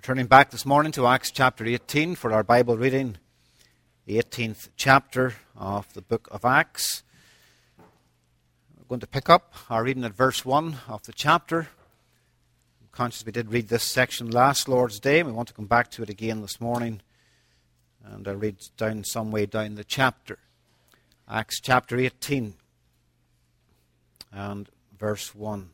Turning back this morning to Acts chapter 18 for our Bible reading, the 18th chapter of the book of Acts. We're going to pick up our reading at verse 1 of the chapter. I'm conscious we did read this section last Lord's Day, and we want to come back to it again this morning. And I'll read down some way down the chapter. Acts chapter 18 and verse 1.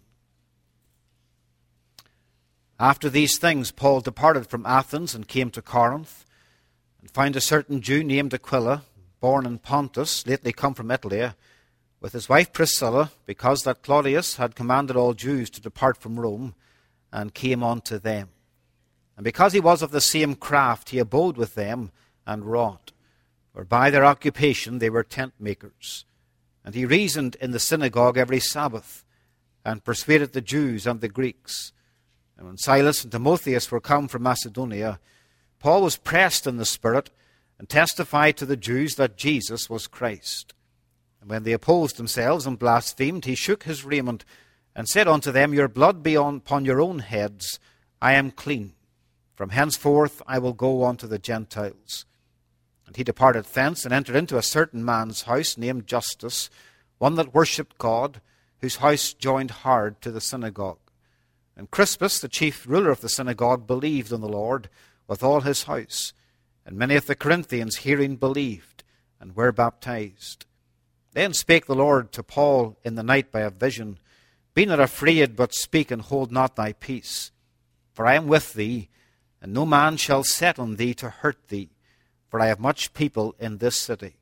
After these things, Paul departed from Athens and came to Corinth, and found a certain Jew named Aquila, born in Pontus, lately come from Italy, with his wife Priscilla, because that Claudius had commanded all Jews to depart from Rome, and came unto them. And because he was of the same craft, he abode with them, and wrought, for by their occupation they were tent makers. And he reasoned in the synagogue every Sabbath, and persuaded the Jews and the Greeks. And when Silas and Timotheus were come from Macedonia, Paul was pressed in the Spirit, and testified to the Jews that Jesus was Christ. And when they opposed themselves and blasphemed, he shook his raiment, and said unto them, Your blood be upon your own heads, I am clean. From henceforth I will go unto the Gentiles. And he departed thence, and entered into a certain man's house, named Justus, one that worshipped God, whose house joined hard to the synagogue. And Crispus, the chief ruler of the synagogue, believed in the Lord with all his house. And many of the Corinthians hearing believed, and were baptized. Then spake the Lord to Paul in the night by a vision, Be not afraid, but speak, and hold not thy peace. For I am with thee, and no man shall set on thee to hurt thee, for I have much people in this city.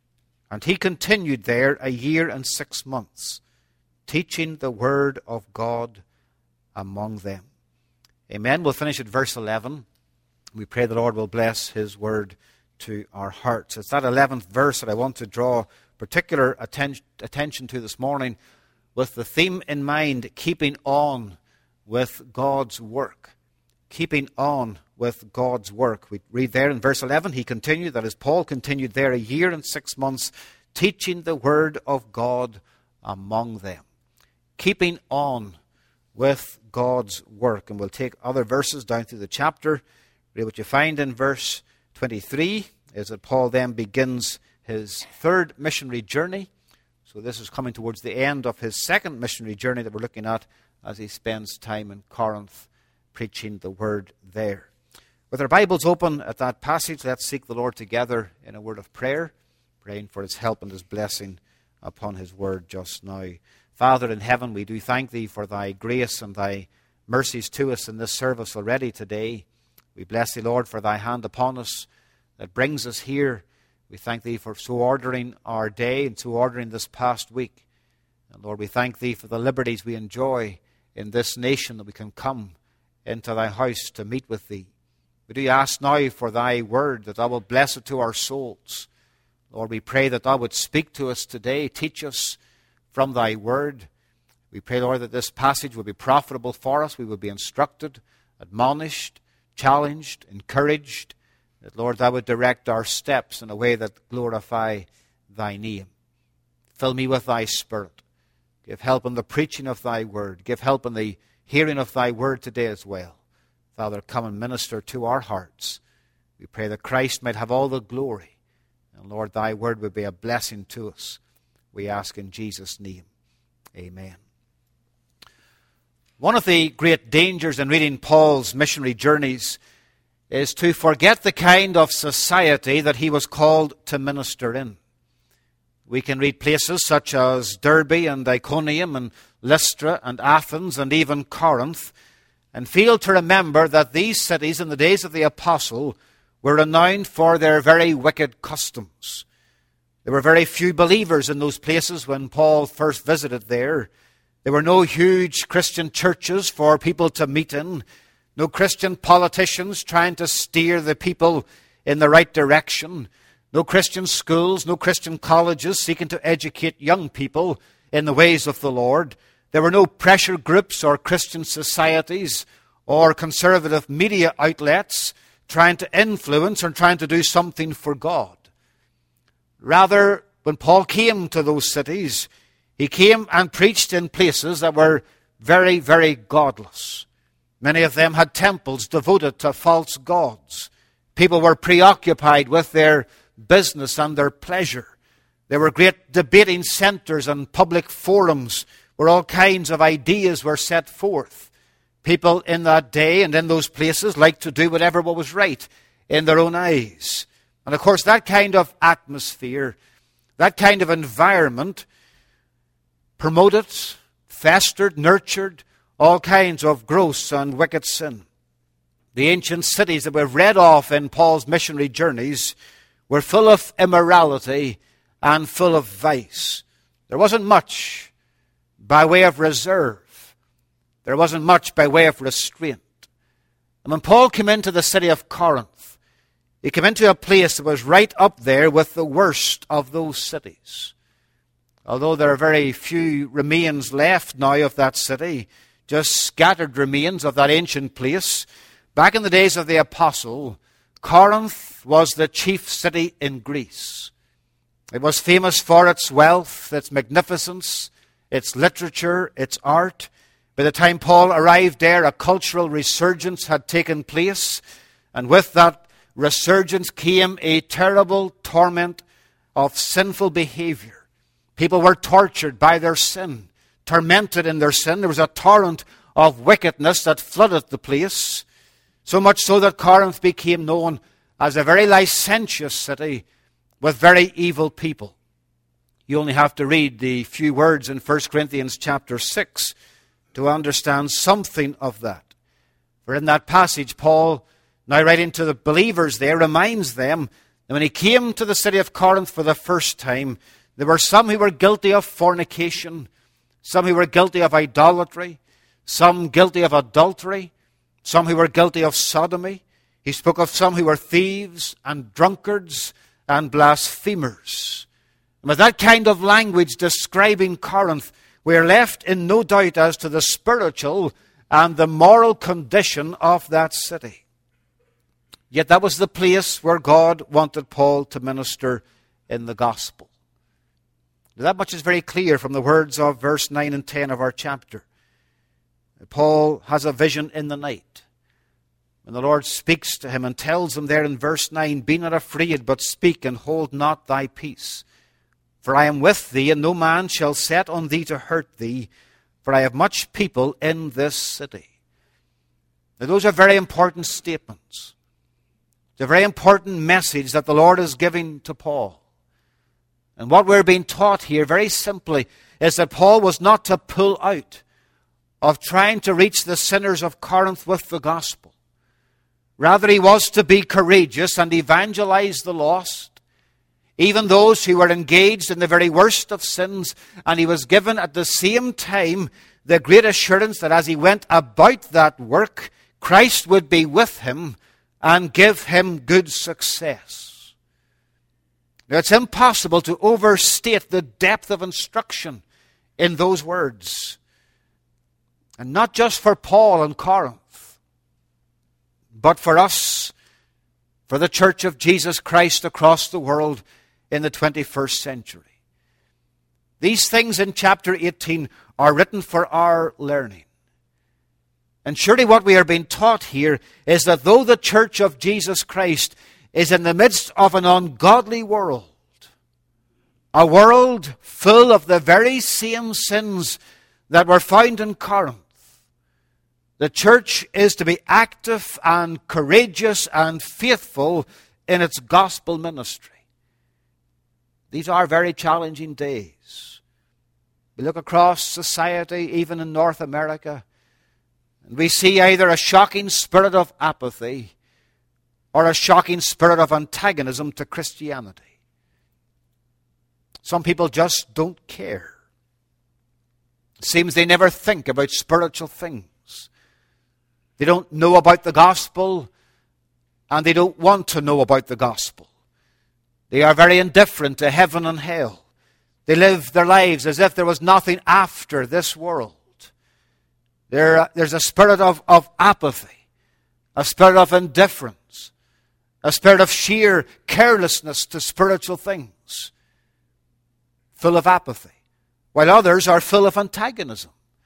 And he continued there 1 year and 6 months, teaching the word of God among them. Amen. We'll finish at verse 11. We pray the Lord will bless his word to our hearts. It's that 11th verse that I want to draw particular attention to this morning, with the theme in mind, keeping on with God's work. Keeping on with God's work. We read there in verse 11, he continued, that is, Paul continued there 1 year and 6 months, teaching the word of God among them. Keeping on with God's work. And we'll take other verses down through the chapter. Read what you find in verse 23 is that Paul then begins his third missionary journey. So this is coming towards the end of his second missionary journey that we're looking at as he spends time in Corinth preaching the word there. With our Bibles open at that passage, let's seek the Lord together in a word of prayer, praying for his help and his blessing upon his word just now. Father in heaven, we do thank thee for thy grace and thy mercies to us in this service already today. We bless thee, Lord, for thy hand upon us that brings us here. We thank thee for so ordering our day and so ordering this past week. And Lord, we thank thee for the liberties we enjoy in this nation, that we can come into thy house to meet with thee. We do ask now for thy word, that thou wilt bless it to our souls. Lord, we pray that thou would speak to us today, teach us from thy word. We pray, Lord, that this passage will be profitable for us. We will be instructed, admonished, challenged, encouraged. That, Lord, thou would direct our steps in a way that glorify thy name. Fill me with thy Spirit. Give help in the preaching of thy word. Give help in the hearing of thy word today as well. Father, come and minister to our hearts. We pray that Christ might have all the glory. And Lord, thy word would be a blessing to us. We ask in Jesus' name. Amen. One of the great dangers in reading Paul's missionary journeys is to forget the kind of society that he was called to minister in. We can read places such as Derbe and Iconium and Lystra and Athens and even Corinth, and fail to remember that these cities in the days of the apostle were renowned for their very wicked customs. There were very few believers in those places when Paul first visited there. There were no huge Christian churches for people to meet in, no Christian politicians trying to steer the people in the right direction, no Christian schools, no Christian colleges seeking to educate young people in the ways of the Lord. There were no pressure groups or Christian societies or conservative media outlets trying to influence or trying to do something for God. Rather, when Paul came to those cities, he came and preached in places that were very, very godless. Many of them had temples devoted to false gods. People were preoccupied with their business and their pleasure. There were great debating centers and public forums where all kinds of ideas were set forth. People in that day and in those places liked to do whatever was right in their own eyes. And of course, that kind of atmosphere, that kind of environment promoted, festered, nurtured all kinds of gross and wicked sin. The ancient cities that we've read of in Paul's missionary journeys were full of immorality and full of vice. There wasn't much by way of reserve. There wasn't much by way of restraint. And when Paul came into the city of Corinth, he came into a place that was right up there with the worst of those cities. Although there are very few remains left now of that city, just scattered remains of that ancient place, back in the days of the apostle, Corinth was the chief city in Greece. It was famous for its wealth, its magnificence, its literature, its art. By the time Paul arrived there, a cultural resurgence had taken place, and with that resurgence came a terrible torment of sinful behavior. People were tortured by their sin, tormented in their sin. There was a torrent of wickedness that flooded the place, so much so that Corinth became known as a very licentious city with very evil people. You only have to read the few words in 1 Corinthians chapter 6 to understand something of that. For in that passage, Paul, now writing to the believers there, reminds them that when he came to the city of Corinth for the first time, there were some who were guilty of fornication, some who were guilty of idolatry, some guilty of adultery, some who were guilty of sodomy. He spoke of some who were thieves and drunkards and blasphemers. And with that kind of language describing Corinth, we are left in no doubt as to the spiritual and the moral condition of that city. Yet that was the place where God wanted Paul to minister in the gospel. That much is very clear from the words of verse 9 and 10 of our chapter. Paul has a vision in the night. And the Lord speaks to him and tells him there in verse 9, "Be not afraid, but speak, and hold not thy peace. For I am with thee, and no man shall set on thee to hurt thee, for I have much people in this city." Now, those are very important statements. It's a very important message that the Lord is giving to Paul. And what we're being taught here, very simply, is that Paul was not to pull out of trying to reach the sinners of Corinth with the gospel. Rather, he was to be courageous and evangelize the lost, even those who were engaged in the very worst of sins. And he was given at the same time the great assurance that as he went about that work, Christ would be with him and give him good success. Now, it's impossible to overstate the depth of instruction in those words. And not just for Paul and Corinth, but for us, for the Church of Jesus Christ across the world in the 21st century. These things in chapter 18 are written for our learning. And surely what we are being taught here is that though the Church of Jesus Christ is in the midst of an ungodly world, a world full of the very same sins that were found in Corinth, the church is to be active and courageous and faithful in its gospel ministry. These are very challenging days. We look across society, even in North America, and we see either a shocking spirit of apathy or a shocking spirit of antagonism to Christianity. Some people just don't care. It seems they never think about spiritual things. They don't know about the gospel, and they don't want to know about the gospel. They are very indifferent to heaven and hell. They live their lives as if there was nothing after this world. There's a spirit of apathy, a spirit of indifference, a spirit of sheer carelessness to spiritual things, full of apathy, while others are full of antagonism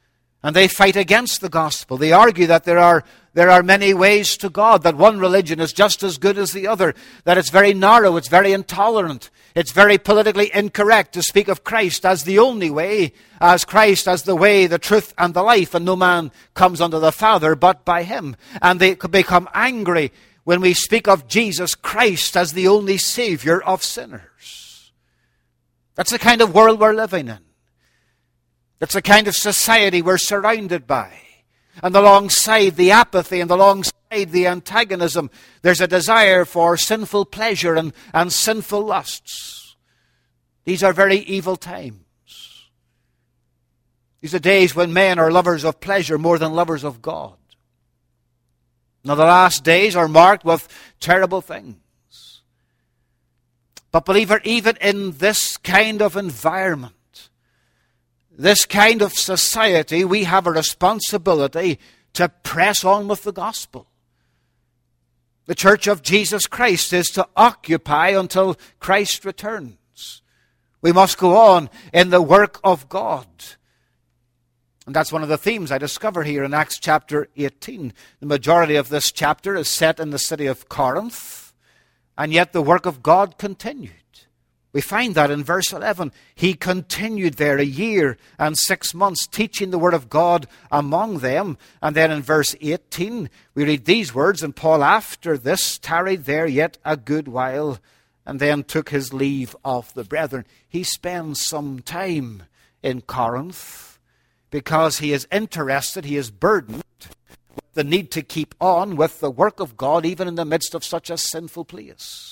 And they fight against the gospel. They argue that there are many ways to God, that one religion is just as good as the other, that it's very narrow, it's very intolerant, it's very politically incorrect to speak of Christ as the only way, as Christ as the way, the truth, and the life, and no man comes unto the Father but by him. And they could become angry when we speak of Jesus Christ as the only Savior of sinners. That's the kind of world we're living in. That's the kind of society we're surrounded by. And alongside the apathy and alongside the antagonism, there's a desire for sinful pleasure and sinful lusts. These are very evil times. These are days when men are lovers of pleasure more than lovers of God. Now, the last days are marked with terrible things. But believer, even in this kind of environment, this kind of society, we have a responsibility to press on with the gospel. The Church of Jesus Christ is to occupy until Christ returns. We must go on in the work of God. And that's one of the themes I discover here in Acts chapter 18. The majority of this chapter is set in the city of Corinth, and yet the work of God continued. We find that in verse 11. He continued there 1 year and 6 months, teaching the word of God among them. And then in verse 18, we read these words, and Paul after this tarried there yet a good while, and then took his leave of the brethren. He spends some time in Corinth because he is interested, he is burdened with the need to keep on with the work of God, even in the midst of such a sinful place.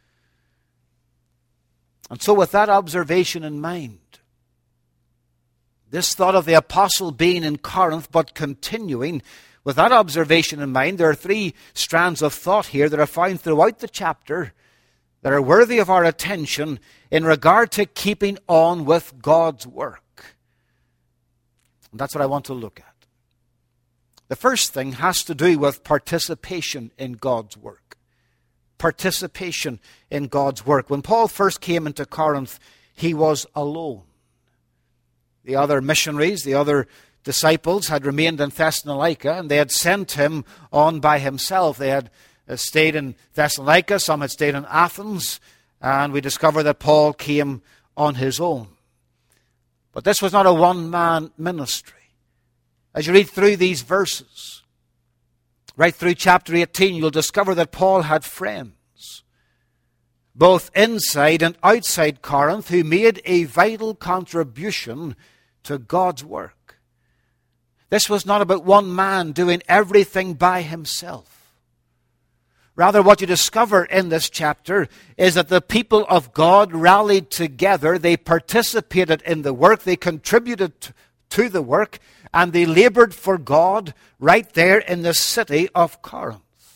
And so with that observation in mind, this thought of the apostle being in Corinth but continuing, with that observation in mind, there are 3 strands of thought here that are found throughout the chapter that are worthy of our attention in regard to keeping on with God's work. And that's what I want to look at. The first thing has to do with participation in God's work. Participation in God's work. When Paul first came into Corinth, he was alone. The other missionaries, the other disciples had remained in Thessalonica, and they had sent him on by himself. They had stayed in Thessalonica, some had stayed in Athens, and we discover that Paul came on his own. But this was not a one-man ministry. As you read through these verses, right through chapter 18, you'll discover that Paul had friends, both inside and outside Corinth, who made a vital contribution to God's work. This was not about one man doing everything by himself. Rather, what you discover in this chapter is that the people of God rallied together, they participated in the work, they contributed to the work, and they labored for God right there in the city of Corinth.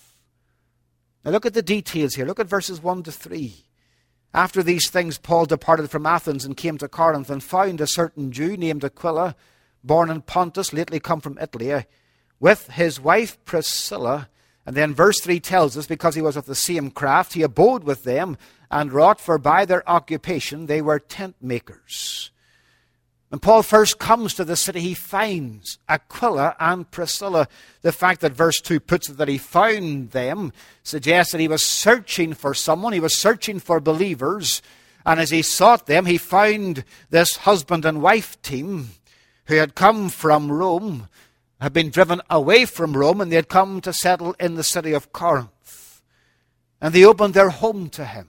Now look at the details here. Look at verses 1 to 3. After these things, Paul departed from Athens and came to Corinth, and found a certain Jew named Aquila, born in Pontus, lately come from Italy, with his wife Priscilla. And then verse 3 tells us, because he was of the same craft, he abode with them and wrought, for by their occupation they were tent makers. When Paul first comes to the city, he finds Aquila and Priscilla. The fact that verse 2 puts it that he found them suggests that he was searching for someone. He was searching for believers. And as he sought them, he found this husband and wife team who had come from Rome, had been driven away from Rome, and they had come to settle in the city of Corinth. And they opened their home to him.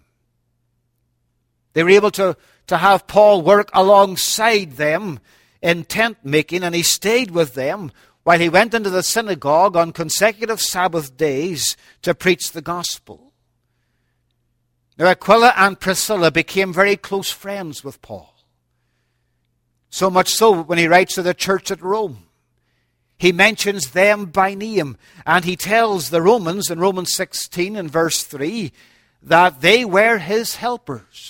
They were able to have Paul work alongside them in tent making, and he stayed with them while he went into the synagogue on consecutive Sabbath days to preach the gospel. Now, Aquila and Priscilla became very close friends with Paul. So much so, when he writes to the church at Rome, he mentions them by name, and he tells the Romans in Romans 16 and verse 3 that they were his helpers.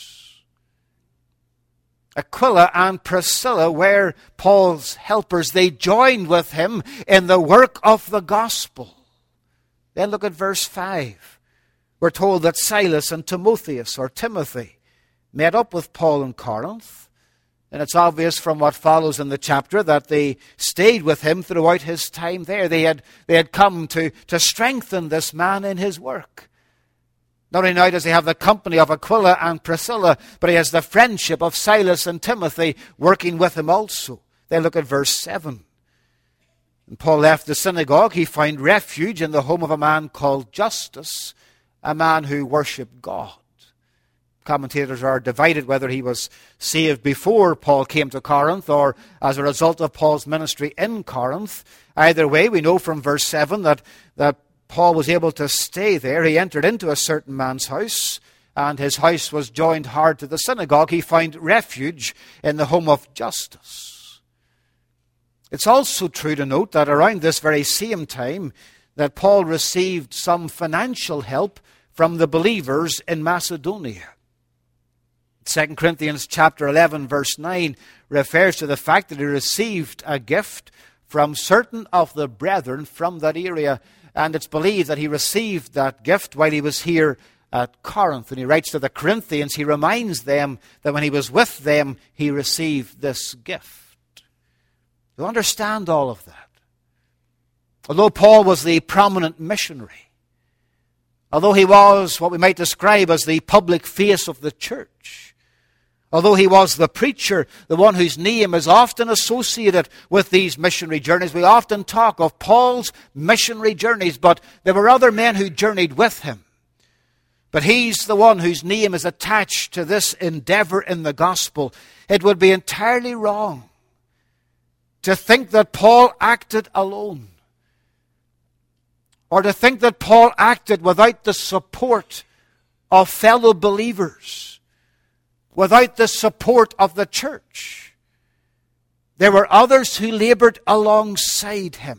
Aquila and Priscilla were Paul's helpers. They joined with him in the work of the gospel. Then look at verse 5. We're told that Silas and Timotheus, or Timothy, met up with Paul in Corinth. And it's obvious from what follows in the chapter that they stayed with him throughout his time there. They had come to strengthen this man in his work. Not only now does he have the company of Aquila and Priscilla, but he has the friendship of Silas and Timothy working with him also. Then look at verse 7. When Paul left the synagogue, he found refuge in the home of a man called Justus, a man who worshipped God. Commentators are divided whether he was saved before Paul came to Corinth or as a result of Paul's ministry in Corinth. Either way, we know from verse 7 that Paul was able to stay there. He entered into a certain man's house, and his house was joined hard to the synagogue. He found refuge in the home of Justus. It's also true to note that around this very same time that Paul received some financial help from the believers in Macedonia. 2 Corinthians chapter 11 verse 9 refers to the fact that he received a gift from certain of the brethren from that area. And it's believed that he received that gift while he was here at Corinth. And he writes to the Corinthians, he reminds them that when he was with them, he received this gift. You understand all of that. Although Paul was the prominent missionary, although he was what we might describe as the public face of the church, although he was the preacher, the one whose name is often associated with these missionary journeys, we often talk of Paul's missionary journeys, but there were other men who journeyed with him. But he's the one whose name is attached to this endeavor in the gospel. It would be entirely wrong to think that Paul acted alone, or to think that Paul acted without the support of fellow believers, without the support of the church. There were others who labored alongside him.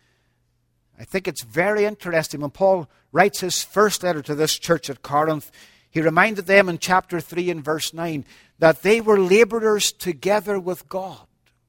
I think it's very interesting when Paul writes his first letter to this church at Corinth, he reminded them in chapter 3 and verse 9 that they were laborers together with God.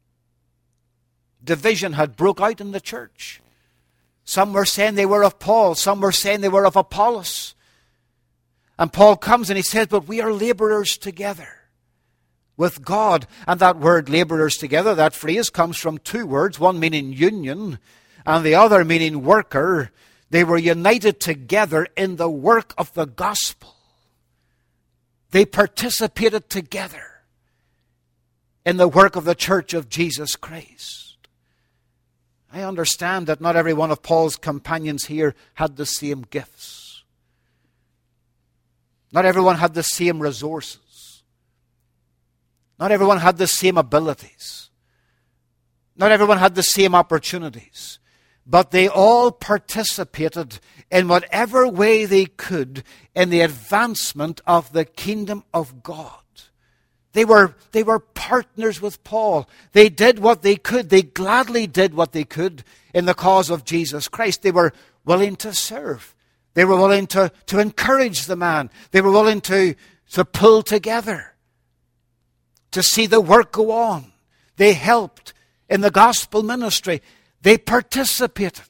Division had broke out in the church. Some were saying they were of Paul, some were saying they were of Apollos. And Paul comes and he says, but we are laborers together with God. And that word laborers together, that phrase comes from two words, one meaning union and the other meaning worker. They were united together in the work of the gospel. They participated together in the work of the church of Jesus Christ. I understand that not every one of Paul's companions here had the same gifts. Not everyone had the same resources. Not everyone had the same abilities. Not everyone had the same opportunities. But they all participated in whatever way they could in the advancement of the kingdom of God. They were partners with Paul. They did what they could. They gladly did what they could in the cause of Jesus Christ. They were willing to serve. They were willing to encourage the man. They were willing to pull together, to see the work go on. They helped in the gospel ministry. They participated.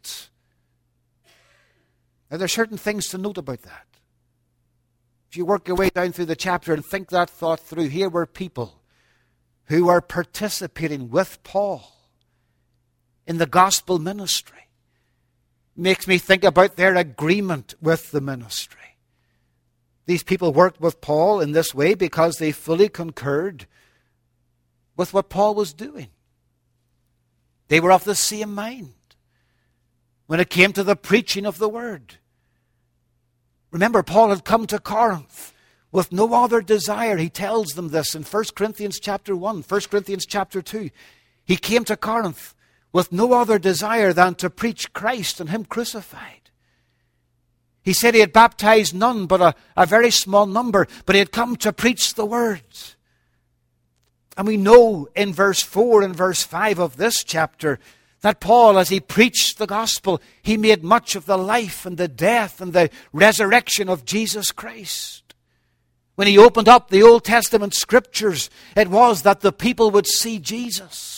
Now, there are certain things to note about that. If you work your way down through the chapter and think that thought through, here were people who were participating with Paul in the gospel ministry. Makes me think about their agreement with the ministry. These people worked with Paul in this way because they fully concurred with what Paul was doing. They were of the same mind when it came to the preaching of the word. Remember, Paul had come to Corinth with no other desire. He tells them this in 1 Corinthians chapter 1, 1 Corinthians chapter 2. He came to Corinth with no other desire than to preach Christ and Him crucified. He said he had baptized none but a very small number, but he had come to preach the word. And we know in verse 4 and verse 5 of this chapter that Paul, as he preached the gospel, he made much of the life and the death and the resurrection of Jesus Christ. When he opened up the Old Testament scriptures, it was that the people would see Jesus.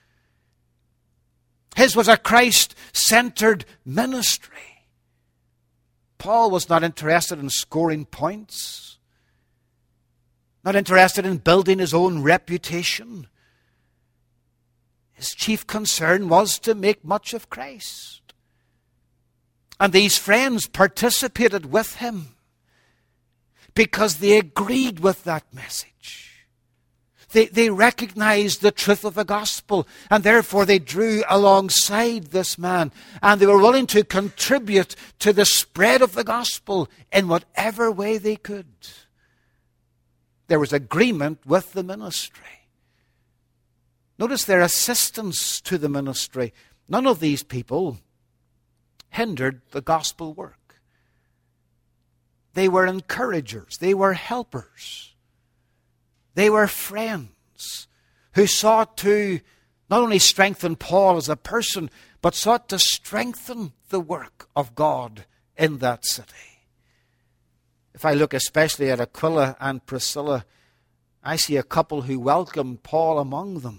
His was a Christ-centered ministry. Paul was not interested in scoring points. not interested in building his own reputation. His chief concern was to make much of Christ. And these friends participated with him because they agreed with that message. They recognized the truth of the gospel, and therefore they drew alongside this man, and they were willing to contribute to the spread of the gospel in whatever way they could. There was agreement with the ministry. Notice their assistance to the ministry. None of these people hindered the gospel work. They were encouragers. They were helpers. They were friends who sought to not only strengthen Paul as a person, but sought to strengthen the work of God in that city. If I look especially at Aquila and Priscilla, I see a couple who welcomed Paul among them.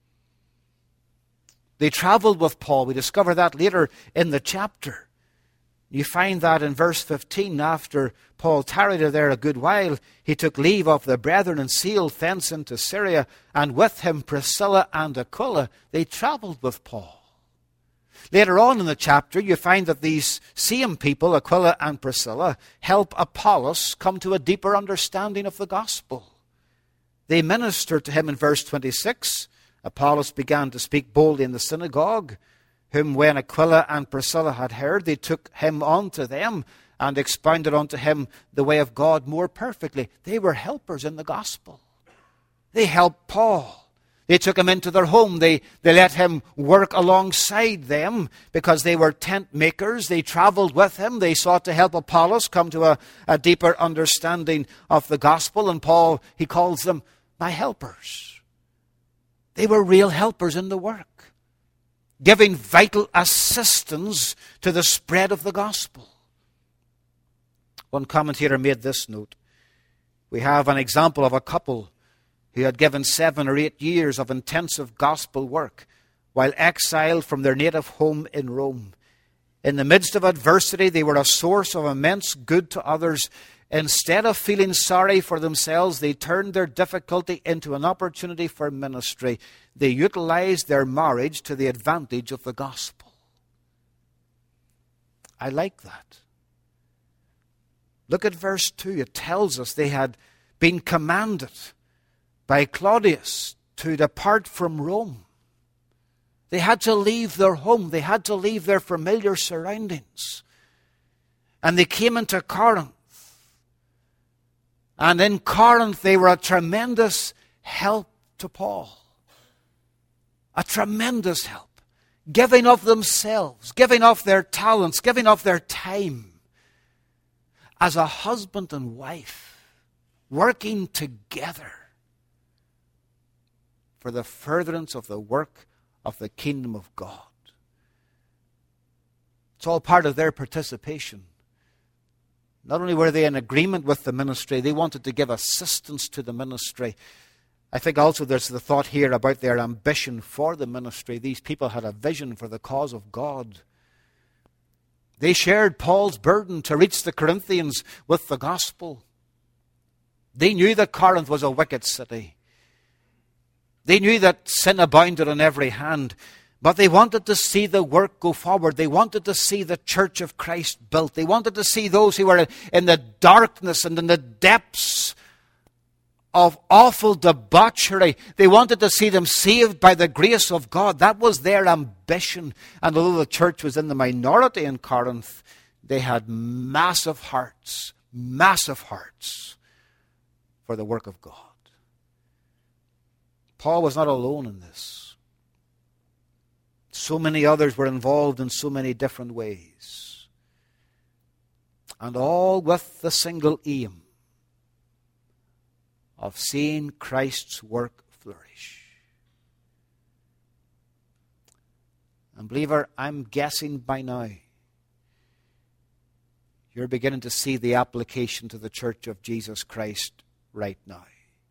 They traveled with Paul. We discover that later in the chapter. You find that in verse 15, after Paul tarried there a good while, he took leave of the brethren and sailed thence into Syria, and with him Priscilla and Aquila. They traveled with Paul. Later on in the chapter, you find that these same people, Aquila and Priscilla, help Apollos come to a deeper understanding of the gospel. They ministered to him in verse 26. Apollos began to speak boldly in the synagogue, whom when Aquila and Priscilla had heard, they took him unto them and expounded unto him the way of God more perfectly. They were helpers in the gospel. They helped Paul. They took him into their home. They let him work alongside them because they were tent makers. They traveled with him. They sought to help Apollos come to a deeper understanding of the gospel. And Paul, he calls them my helpers. They were real helpers in the work, giving vital assistance to the spread of the gospel. One commentator made this note. We have an example of a couple who had given 7 or 8 years of intensive gospel work while exiled from their native home in Rome. In the midst of adversity, they were a source of immense good to others. Instead of feeling sorry for themselves, they turned their difficulty into an opportunity for ministry. They utilized their marriage to the advantage of the gospel. I like that. Look at verse 2. It tells us they had been commanded by Claudius to depart from Rome. They had to leave their home. They had to leave their familiar surroundings. And they came into Corinth. And in Corinth, they were a tremendous help to Paul. A tremendous help. Giving of themselves, giving of their talents, giving of their time. As a husband and wife, working together for the furtherance of the work of the kingdom of God. It's all part of their participation. Not only were they in agreement with the ministry, they wanted to give assistance to the ministry. I think also there's the thought here about their ambition for the ministry. These people had a vision for the cause of God. They shared Paul's burden to reach the Corinthians with the gospel. They knew that Corinth was a wicked city. They knew that sin abounded on every hand. But they wanted to see the work go forward. They wanted to see the church of Christ built. They wanted to see those who were in the darkness and in the depths of awful debauchery. They wanted to see them saved by the grace of God. That was their ambition. And although the church was in the minority in Corinth, they had massive hearts for the work of God. Paul was not alone in this. So many others were involved in so many different ways. And all with the single aim of seeing Christ's work flourish. And believer, I'm guessing by now you're beginning to see the application to the church of Jesus Christ right now.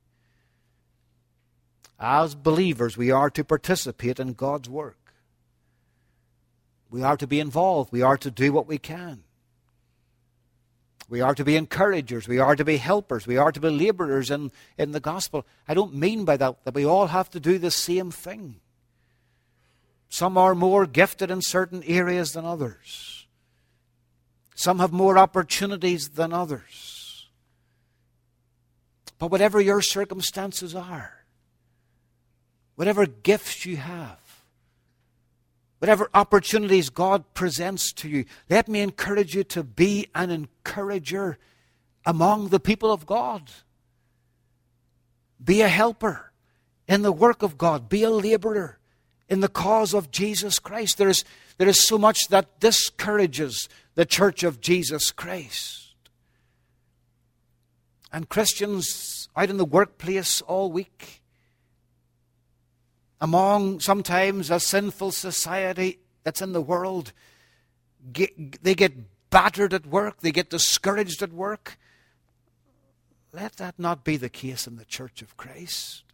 As believers, we are to participate in God's work. We are to be involved. We are to do what we can. We are to be encouragers. We are to be helpers. We are to be laborers in the gospel. I don't mean by that we all have to do the same thing. Some are more gifted in certain areas than others. Some have more opportunities than others. But whatever your circumstances are, whatever gifts you have, whatever opportunities God presents to you, let me encourage you to be an encourager among the people of God. Be a helper in the work of God. Be a laborer in the cause of Jesus Christ. There is so much that discourages the church of Jesus Christ. And Christians out in the workplace all week, among sometimes a sinful society that's in the world, they get battered at work, they get discouraged at work. Let that not be the case in the church of Christ.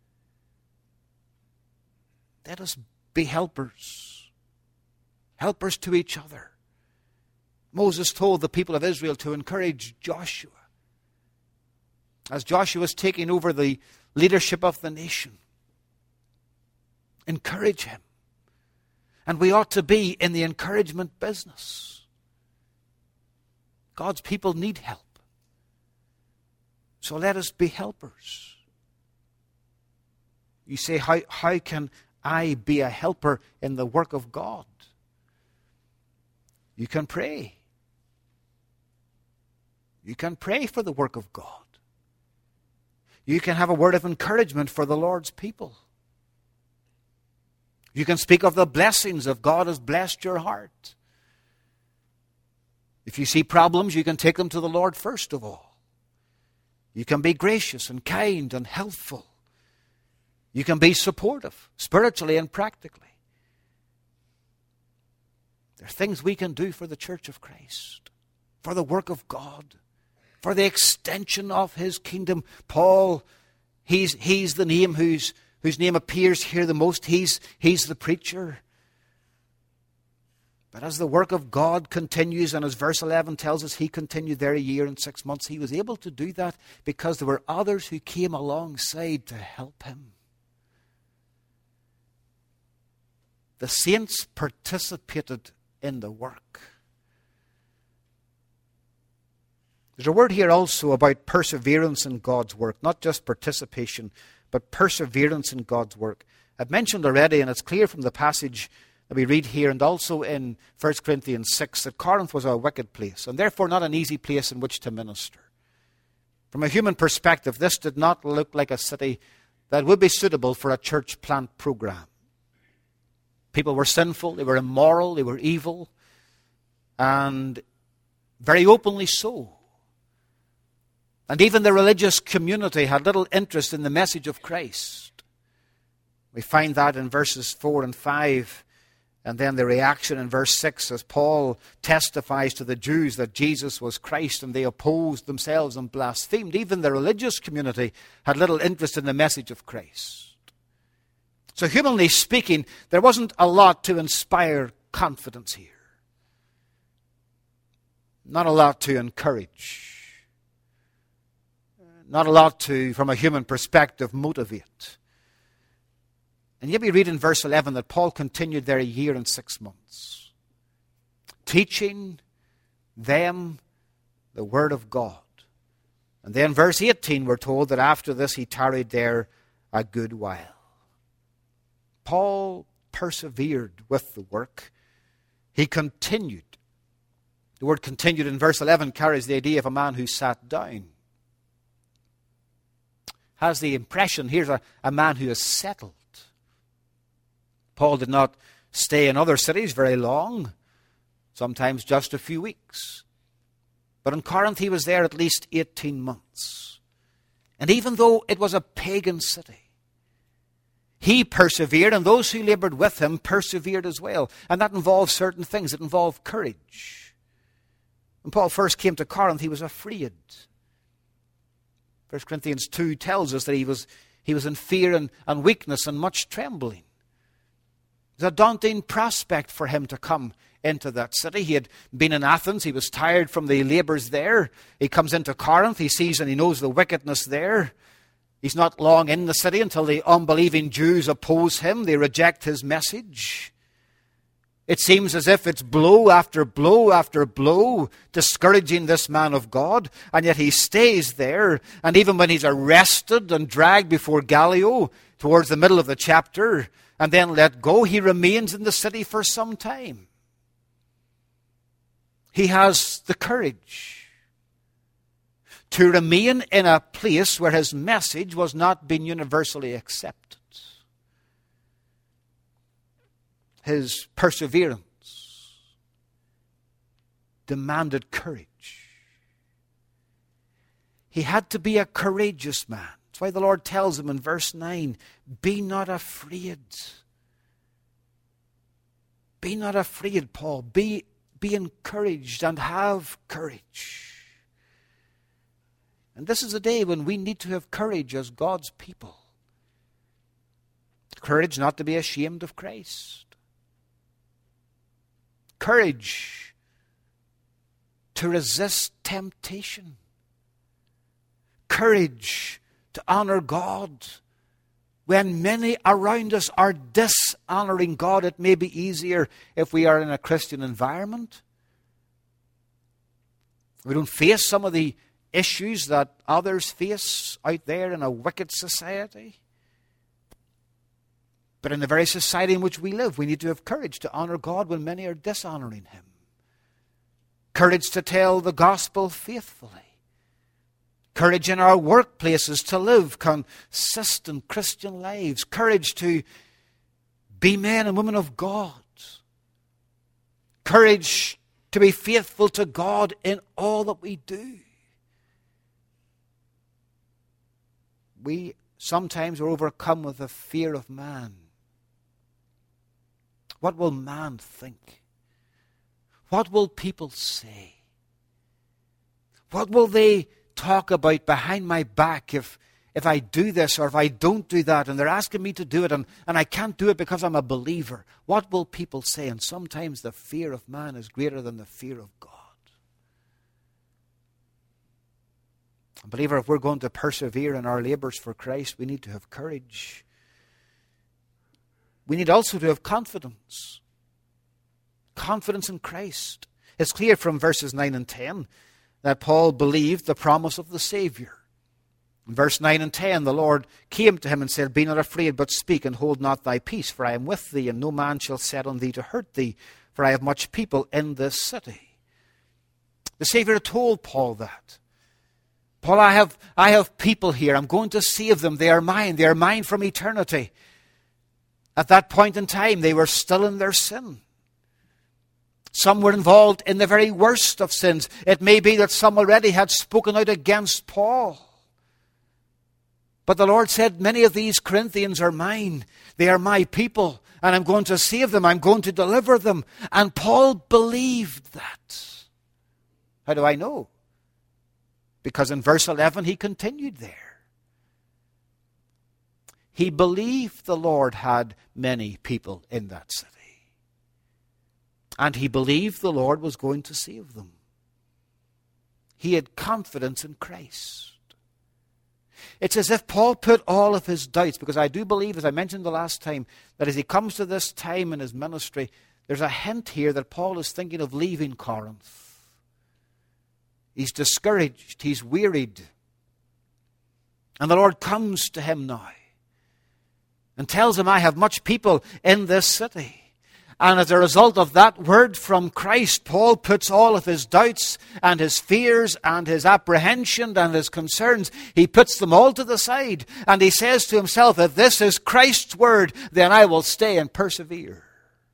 Let us be helpers, helpers to each other. Moses told the people of Israel to encourage Joshua as Joshua was taking over the leadership of the nation. Encourage him. And we ought to be in the encouragement business. God's people need help. So let us be helpers. You say, how can I be a helper in the work of God? You can pray. You can pray for the work of God. You can have a word of encouragement for the Lord's people. You can speak of the blessings of God has blessed your heart. If you see problems, you can take them to the Lord first of all. You can be gracious and kind and helpful. You can be supportive, spiritually and practically. There are things we can do for the church of Christ, for the work of God, for the extension of His kingdom. Paul, he's the name whose name appears here the most. He's the preacher. But as the work of God continues, and as verse 11 tells us, he continued there 1 year and 6 months. He was able to do that because there were others who came alongside to help him. The saints participated in the work. There's a word here also about perseverance in God's work, not just participation, but perseverance in God's work. I've mentioned already, and it's clear from the passage that we read here and also in 1 Corinthians 6, that Corinth was a wicked place and therefore not an easy place in which to minister. From a human perspective, this did not look like a city that would be suitable for a church plant program. People were sinful, they were immoral, they were evil, and very openly so. And even the religious community had little interest in the message of Christ. We find that in verses 4 and 5, and then the reaction in verse 6 as Paul testifies to the Jews that Jesus was Christ, and they opposed themselves and blasphemed. Even the religious community had little interest in the message of Christ. So humanly speaking, there wasn't a lot to inspire confidence here. Not a lot to encourage. Not a lot to, from a human perspective, motivate. And yet we read in verse 11 that Paul continued there 1 year and 6 months, teaching them the word of God. And then verse 18 we're told that after this he tarried there a good while. Paul persevered with the work. He continued. The word continued in verse 11 carries the idea of a man who sat down. Has the impression here's a man who is settled. Paul did not stay in other cities very long, sometimes just a few weeks. But in Corinth he was there at least 18 months. And even though it was a pagan city, he persevered, and those who labored with him persevered as well. And that involved certain things. It involved courage. When Paul first came to Corinth, he was afraid. 1 Corinthians 2 tells us that he was in fear and weakness and much trembling. It's a daunting prospect for him to come into that city. He had been in Athens. He was tired from the labours there. He comes into Corinth. He sees and he knows the wickedness there. He's not long in the city until the unbelieving Jews oppose him. They reject his message. It seems as if it's blow after blow after blow, discouraging this man of God, and yet he stays there. And even when he's arrested and dragged before Gallio towards the middle of the chapter, and then let go, he remains in the city for some time. He has the courage to remain in a place where his message was not being universally accepted. His perseverance demanded courage. He had to be a courageous man. That's why the Lord tells him in verse 9, be not afraid. Be not afraid, Paul. Be encouraged and have courage. And this is a day when we need to have courage as God's people. Courage not to be ashamed of Christ. Courage to resist temptation. Courage to honor God. When many around us are dishonoring God, it may be easier if we are in a Christian environment. We don't face some of the issues that others face out there in a wicked society. But in the very society in which we live, we need to have courage to honor God when many are dishonoring Him. Courage to tell the gospel faithfully. Courage in our workplaces to live consistent Christian lives. Courage to be men and women of God. Courage to be faithful to God in all that we do. We sometimes are overcome with the fear of man. What will man think? What will people say? What will they talk about behind my back if I do this or if I don't do that, and they're asking me to do it and I can't do it because I'm a believer? What will people say? And sometimes the fear of man is greater than the fear of God. Believer, if we're going to persevere in our labours for Christ, we need to have courage. We need also to have confidence. Confidence in Christ. It's clear from verses 9 and 10 that Paul believed the promise of the Saviour. In verse 9 and 10, the Lord came to him and said, be not afraid, but speak, and hold not thy peace, for I am with thee, and no man shall set on thee to hurt thee, for I have much people in this city. The Saviour told Paul that. Paul, I have people here. I'm going to save them. They are mine. They are mine from eternity. At that point in time, they were still in their sin. Some were involved in the very worst of sins. It may be that some already had spoken out against Paul. But the Lord said, many of these Corinthians are mine. They are my people, and I'm going to save them. I'm going to deliver them. And Paul believed that. How do I know? Because in verse 11, he continued there. He believed the Lord had many people in that city. And he believed the Lord was going to save them. He had confidence in Christ. It's as if Paul put all of his doubts, because I do believe, as I mentioned the last time, that as he comes to this time in his ministry, there's a hint here that Paul is thinking of leaving Corinth. He's discouraged. He's wearied. And the Lord comes to him now and tells him, I have much people in this city. And as a result of that word from Christ, Paul puts all of his doubts and his fears and his apprehension and his concerns, he puts them all to the side. And he says to himself, if this is Christ's word, then I will stay and persevere.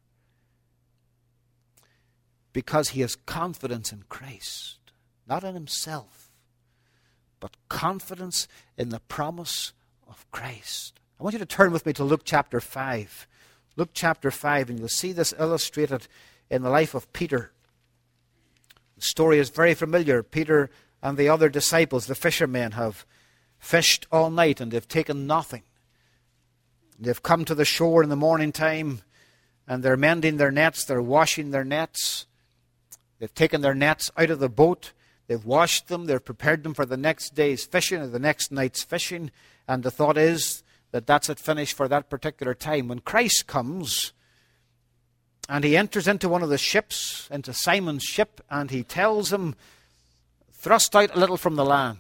Because he has confidence in Christ. Not in himself, but confidence in the promise of Christ. I want you to turn with me to Luke chapter 5. Luke chapter 5, and you'll see this illustrated in the life of Peter. The story is very familiar. Peter and the other disciples, the fishermen, have fished all night and they've taken nothing. They've come to the shore in the morning time, and they're mending their nets, they're washing their nets. They've taken their nets out of the boat, they've washed them, they've prepared them for the next day's fishing or the next night's fishing, and the thought is that that's it, finished for that particular time. When Christ comes, and he enters into one of the ships, into Simon's ship, and he tells him, thrust out a little from the land.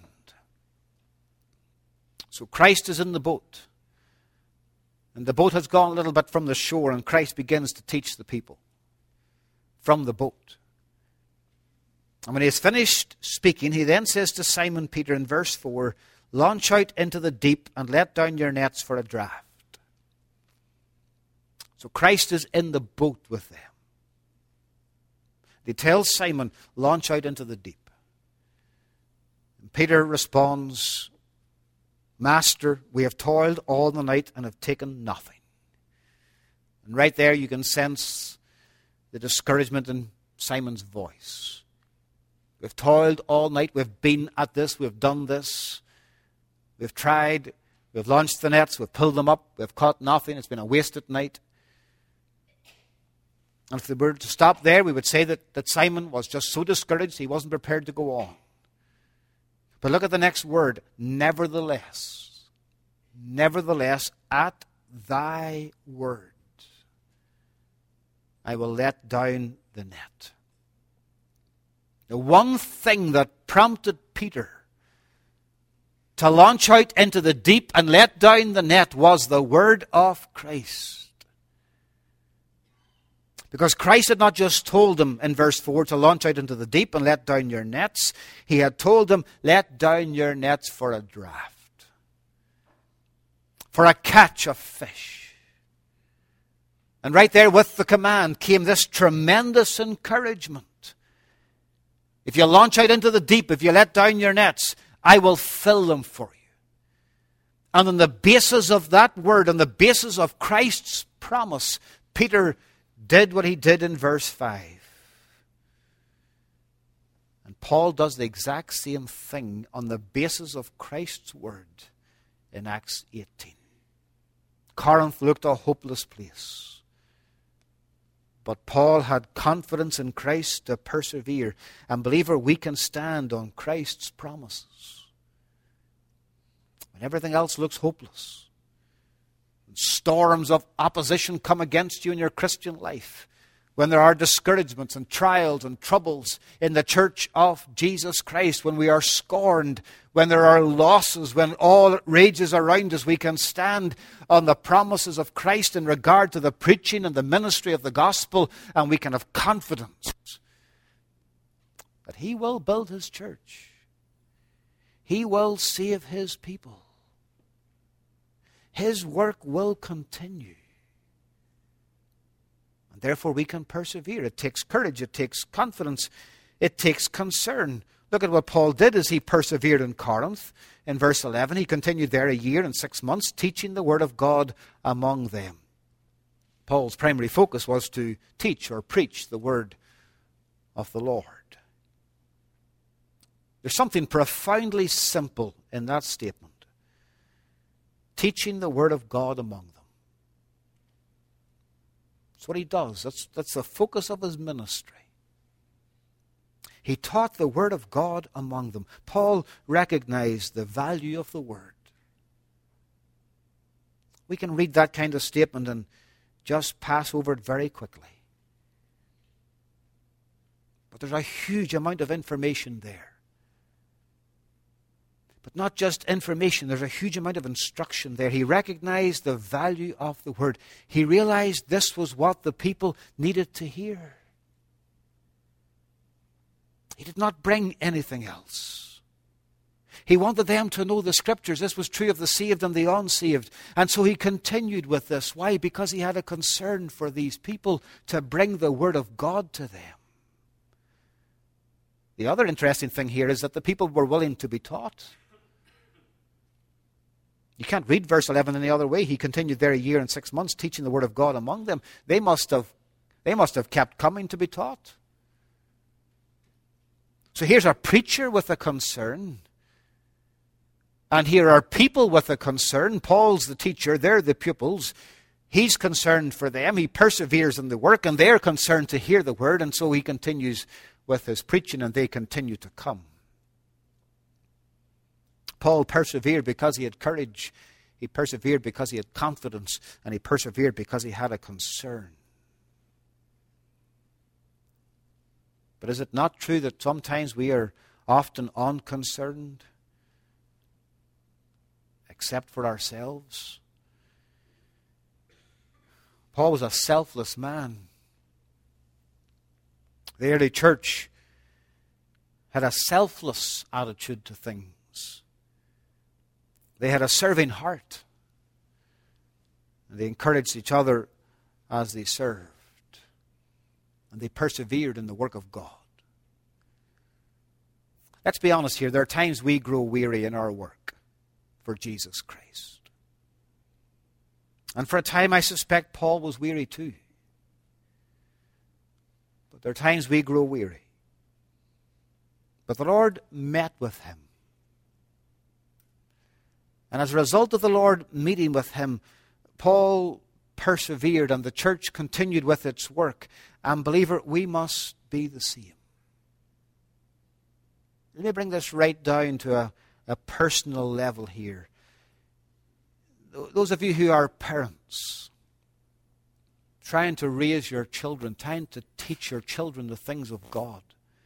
So Christ is in the boat. And the boat has gone a little bit from the shore, and Christ begins to teach the people from the boat. And when he has finished speaking, he then says to Simon Peter in verse 4, launch out into the deep and let down your nets for a draught. So Christ is in the boat with them. He tells Simon, launch out into the deep. And Peter responds, Master, we have toiled all the night and have taken nothing. And right there you can sense the discouragement in Simon's voice. We've toiled all night, we've been at this, we've done this. We've tried, we've launched the nets, we've pulled them up, we've caught nothing, it's been a wasted night. And if we were to stop there, we would say that Simon was just so discouraged he wasn't prepared to go on. But look at the next word, nevertheless. Nevertheless, at thy word, I will let down the net. The one thing that prompted Peter to launch out into the deep and let down the net was the word of Christ. Because Christ had not just told them in verse 4 to launch out into the deep and let down your nets. He had told them, let down your nets for a draught, for a catch of fish. And right there with the command came this tremendous encouragement. If you launch out into the deep, if you let down your nets, I will fill them for you. And on the basis of that word, on the basis of Christ's promise, Peter did what he did in verse 5. And Paul does the exact same thing on the basis of Christ's word in Acts 18. Corinth looked a hopeless place. But Paul had confidence in Christ to persevere. And believer, we can stand on Christ's promises. When everything else looks hopeless, storms of opposition come against you in your Christian life, when there are discouragements and trials and troubles in the church of Jesus Christ, when we are scorned, when there are losses, when all rages around us, we can stand on the promises of Christ in regard to the preaching and the ministry of the gospel, and we can have confidence that He will build His church. He will save His people. His work will continue. And therefore we can persevere. It takes courage, it takes confidence, it takes concern. Look at what Paul did as he persevered in Corinth. In verse 11, he continued there 1 year and 6 months, teaching the word of God among them. Paul's primary focus was to teach or preach the word of the Lord. There's something profoundly simple in that statement. Teaching the word of God among them. That's what he does. That's the focus of his ministry. He taught the word of God among them. Paul recognized the value of the word. We can read that kind of statement and just pass over it very quickly. But there's a huge amount of information there. But not just information, there's a huge amount of instruction there. He recognized the value of the word. He realized this was what the people needed to hear. He did not bring anything else. He wanted them to know the Scriptures. This was true of the saved and the unsaved. And so he continued with this. Why? Because he had a concern for these people to bring the Word of God to them. The other interesting thing here is that the people were willing to be taught. You can't read verse 11 any other way. He continued there 1 year and 6 months, teaching the Word of God among them. They must have kept coming to be taught. So here's a preacher with a concern. And here are people with a concern. Paul's the teacher, they're the pupils. He's concerned for them. He perseveres in the work, and they're concerned to hear the word, and so he continues with his preaching, and they continue to come. Paul persevered because he had courage. He persevered because he had confidence, and he persevered because he had a concern. But is it not true that sometimes we are often unconcerned, except for ourselves? Paul was a selfless man. The early church had a selfless attitude to things. They had a serving heart. They encouraged each other as they served. And they persevered in the work of God. Let's be honest here. There are times we grow weary in our work for Jesus Christ. And for a time I suspect Paul was weary too. But there are times we grow weary. But the Lord met with him. And as a result of the Lord meeting with him, Paul persevered and the church continued with its work. And believer, we must be the same. Let me bring this right down to a personal level here. Those of you who are parents, trying to raise your children, trying to teach your children the things of God,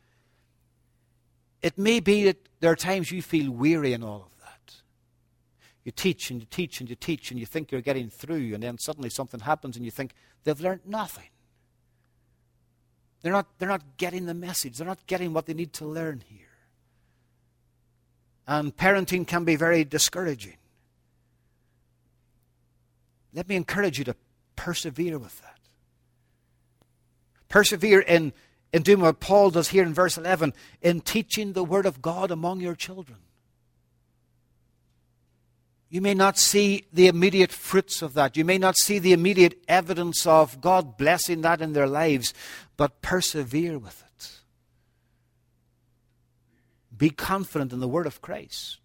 it may be that there are times you feel weary in all of that. You teach and you teach and you teach and you think you're getting through, and then suddenly something happens and you think they've learned nothing. They're not getting the message. They're not getting what they need to learn here. And parenting can be very discouraging. Let me encourage you to persevere with that. Persevere in doing what Paul does here in verse 11, in teaching the Word of God among your children. You may not see the immediate fruits of that. You may not see the immediate evidence of God blessing that in their lives, but persevere with it. Be confident in the Word of Christ.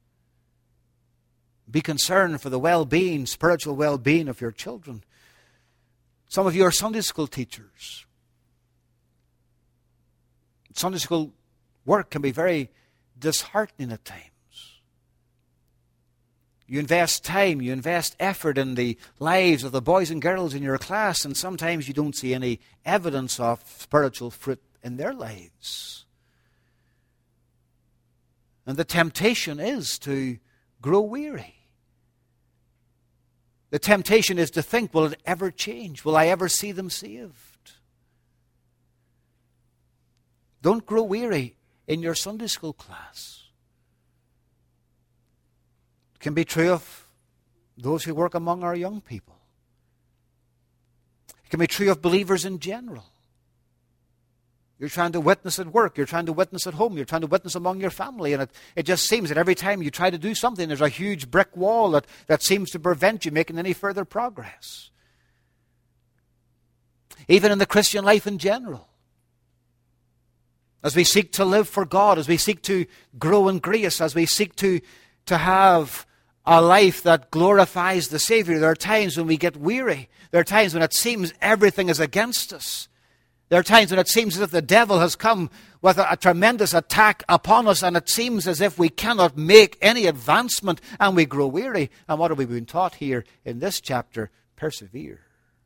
Be concerned for the well-being, spiritual well-being of your children. Some of you are Sunday school teachers. Sunday school work can be very disheartening at times. You invest time, you invest effort in the lives of the boys and girls in your class, and sometimes you don't see any evidence of spiritual fruit in their lives. And the temptation is to grow weary. The temptation is to think, will it ever change? Will I ever see them saved? Don't grow weary in your Sunday school class. It can be true of those who work among our young people. It can be true of believers in general. You're trying to witness at work. You're trying to witness at home. You're trying to witness among your family. And it just seems that every time you try to do something, there's a huge brick wall that seems to prevent you making any further progress. Even in the Christian life in general. As we seek to live for God, as we seek to grow in grace, as we seek to have a life that glorifies the Savior, there are times when we get weary. There are times when it seems everything is against us. There are times when it seems as if the devil has come with a tremendous attack upon us, and it seems as if we cannot make any advancement, and we grow weary. And what have we been taught here in this chapter? Persevere.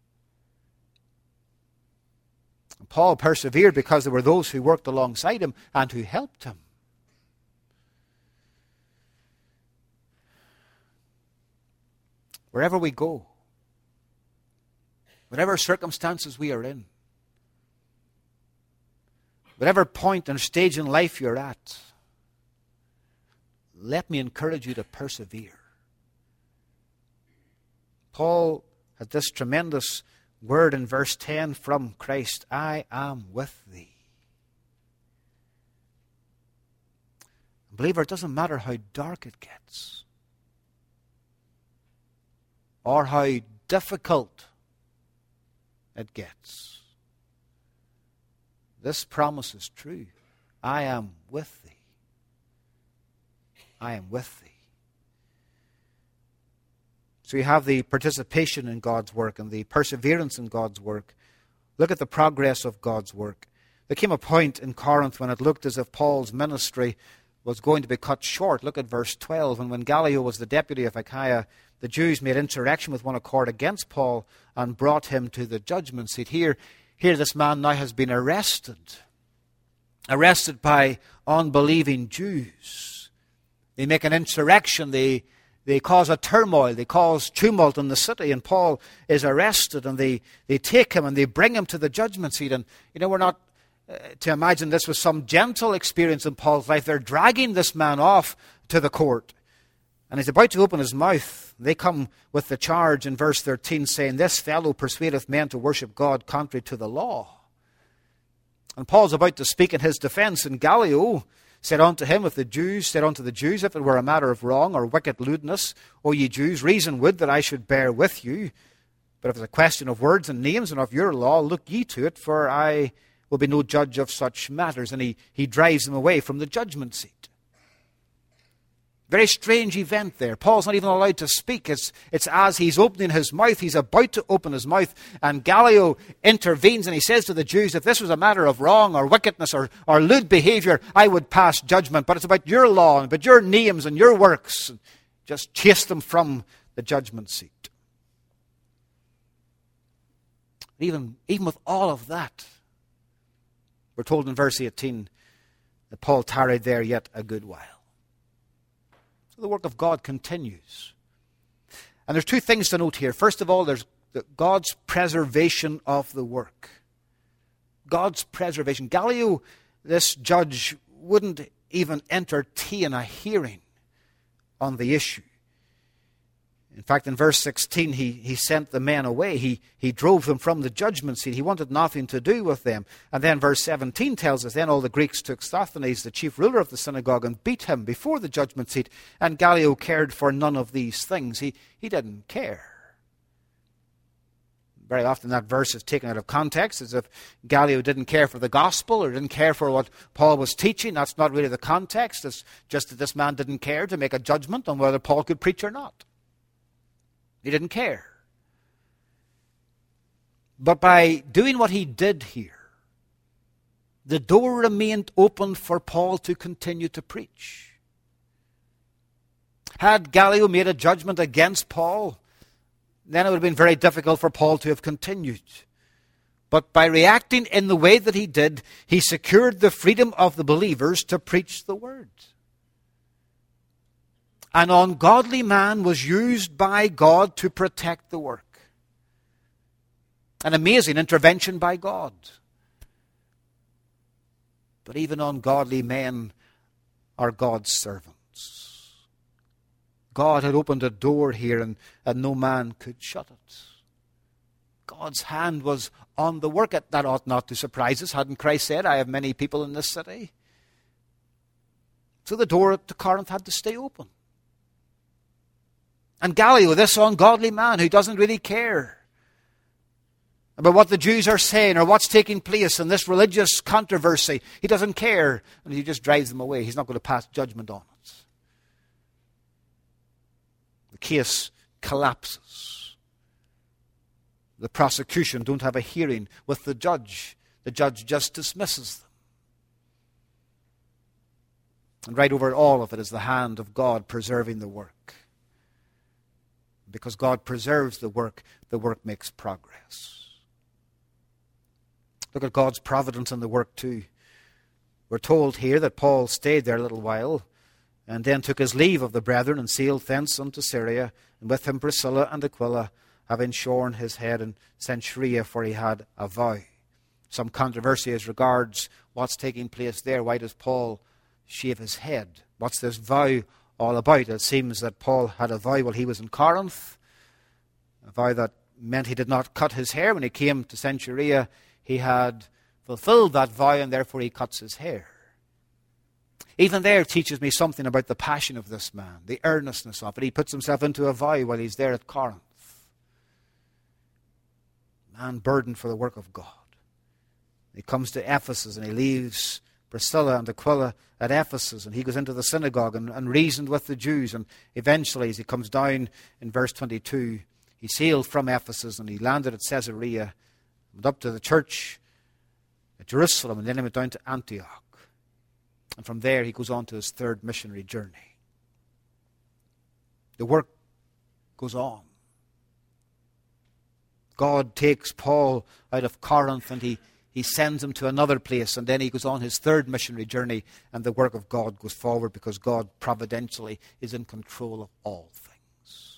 And Paul persevered because there were those who worked alongside him and who helped him. Wherever we go, whatever circumstances we are in, whatever point and stage in life you're at, let me encourage you to persevere. Paul had this tremendous word in verse 10 from Christ, I am with thee. Believer, it doesn't matter how dark it gets or how difficult it gets. This promise is true. I am with thee. I am with thee. So you have the participation in God's work and the perseverance in God's work. Look at the progress of God's work. There came a point in Corinth when it looked as if Paul's ministry was going to be cut short. Look at verse 12. And when Gallio was the deputy of Achaia, the Jews made insurrection with one accord against Paul and brought him to the judgment seat. Here this man now has been arrested by unbelieving Jews. They make an insurrection. They cause a turmoil. They cause tumult in the city. And Paul is arrested. And they take him and they bring him to the judgment seat. And, we're not to imagine this was some gentle experience in Paul's life. They're dragging this man off to the court. And he's about to open his mouth. They come with the charge in verse 13 saying, "This fellow persuadeth men to worship God contrary to the law." And Paul's about to speak in his defense. And Gallio said unto him, if it were a matter of wrong or wicked lewdness, O ye Jews, reason would that I should bear with you. But if it's a question of words and names and of your law, look ye to it, for I will be no judge of such matters. And he drives them away from the judgment seat. Very strange event there. Paul's not even allowed to speak. It's as he's opening his mouth, he's about to open his mouth, and Gallio intervenes and he says to the Jews, if this was a matter of wrong or wickedness or lewd behavior, I would pass judgment. But it's about your law, about your names and your works. Just chase them from the judgment seat. Even with all of that, we're told in verse 18 that Paul tarried there yet a good while. The work of God continues. And there's two things to note here. First of all, there's God's preservation of the work. God's preservation. Gallio, this judge, wouldn't even entertain a hearing on the issue. In fact, in verse 16, he sent the men away. He drove them from the judgment seat. He wanted nothing to do with them. And then verse 17 tells us, then all the Greeks took Sosthenes, the chief ruler of the synagogue, and beat him before the judgment seat. And Gallio cared for none of these things. He didn't care. Very often that verse is taken out of context, as if Gallio didn't care for the gospel or didn't care for what Paul was teaching. That's not really the context. It's just that this man didn't care to make a judgment on whether Paul could preach or not. He didn't care. But by doing what he did here, the door remained open for Paul to continue to preach. Had Gallio made a judgment against Paul, then it would have been very difficult for Paul to have continued. But by reacting in the way that he did, he secured the freedom of the believers to preach the word. An ungodly man was used by God to protect the work. An amazing intervention by God. But even ungodly men are God's servants. God had opened a door here and no man could shut it. God's hand was on the work. That ought not to surprise us. Hadn't Christ said, I have many people in this city? So the door to Corinth had to stay open. And Gallio, this ungodly man who doesn't really care about what the Jews are saying or what's taking place in this religious controversy, he doesn't care, and he just drives them away. He's not going to pass judgment on it. The case collapses. The prosecution don't have a hearing with the judge. The judge just dismisses them. And right over all of it is the hand of God preserving the work. Because God preserves the work makes progress. Look at God's providence in the work too. We're told here that Paul stayed there a little while and then took his leave of the brethren and sailed thence unto Syria, and with him Priscilla and Aquila, having shorn his head in Cenchrea, for he had a vow. Some controversy as regards what's taking place there. Why does Paul shave his head? What's this vow all about? It seems that Paul had a vow while he was in Corinth, a vow that meant he did not cut his hair. When he came to Cenchrea, he had fulfilled that vow, and therefore he cuts his hair. Even there teaches me something about the passion of this man, the earnestness of it. He puts himself into a vow while he's there at Corinth. Man burdened for the work of God. He comes to Ephesus and he leaves Priscilla and Aquila at Ephesus, and he goes into the synagogue and reasoned with the Jews, and eventually, as he comes down in verse 22, he sailed from Ephesus and he landed at Caesarea, went up to the church at Jerusalem, and then he went down to Antioch. And from there he goes on to his third missionary journey. The work goes on. God takes Paul out of Corinth and he sends him to another place, and then he goes on his third missionary journey, and the work of God goes forward because God providentially is in control of all things.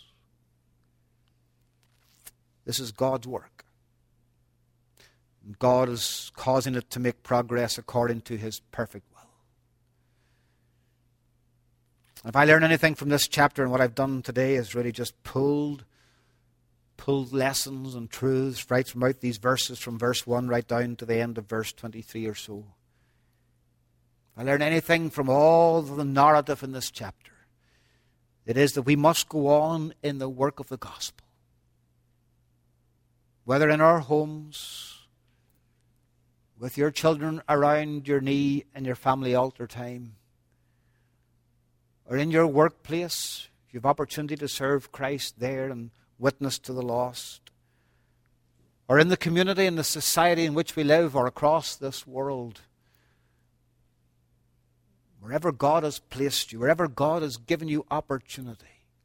This is God's work. And God is causing it to make progress according to his perfect will. If I learn anything from this chapter, and what I've done today is really just pulled lessons and truths right from out these verses, from verse 1 right down to the end of verse 23 or so. If I learn anything from all the narrative in this chapter, it is that we must go on in the work of the gospel. Whether in our homes, with your children around your knee in your family altar time, or in your workplace, if you have opportunity to serve Christ there and witness to the lost, or in the community and the society in which we live, or across this world, wherever God has placed you, wherever God has given you opportunity,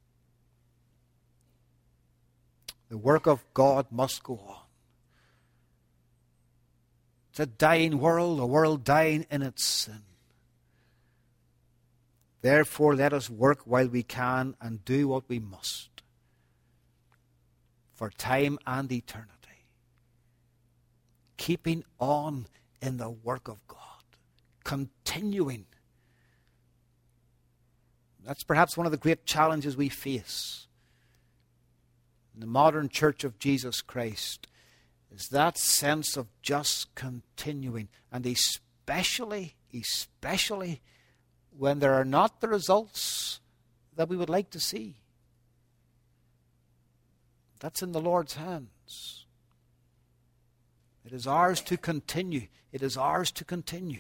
the work of God must go on. It's a dying world, a world dying in its sin. Therefore, let us work while we can and do what we must for time and eternity. Keeping on in the work of God. Continuing. That's perhaps one of the great challenges we face in the modern church of Jesus Christ, is that sense of just continuing, and especially when there are not the results that we would like to see. That's in the Lord's hands. It is ours to continue. It is ours to continue.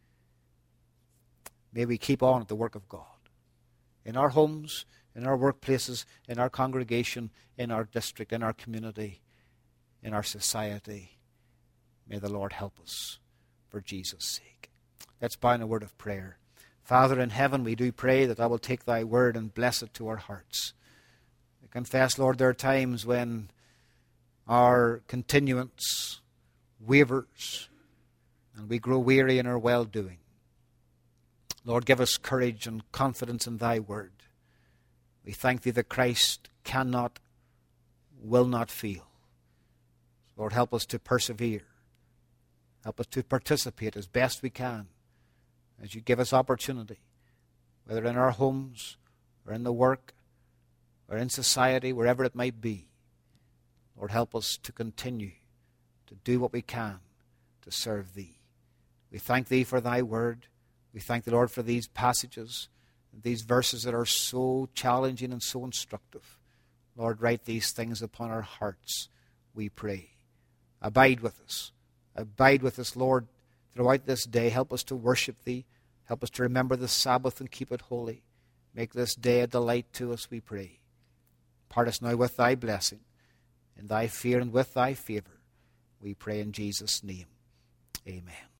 May we keep on at the work of God. In our homes, in our workplaces, in our congregation, in our district, in our community, in our society. May the Lord help us for Jesus' sake. Let's bow in a word of prayer. Father in heaven, we do pray that thou wilt take thy word and bless it to our hearts. We confess, Lord, there are times when our continuance wavers and we grow weary in our well-doing. Lord, give us courage and confidence in thy word. We thank thee that Christ cannot, will not fail. Lord, help us to persevere. Help us to participate as best we can as you give us opportunity, whether in our homes or in the work or in society, wherever it might be. Lord, help us to continue to do what we can to serve thee. We thank thee for thy word. We thank the Lord for these passages, these verses that are so challenging and so instructive. Lord, write these things upon our hearts, we pray. Abide with us. Abide with us, Lord, throughout this day. Help us to worship thee. Help us to remember the Sabbath and keep it holy. Make this day a delight to us, we pray. Part us now with thy blessing, in thy fear and with thy favor. We pray in Jesus' name. Amen.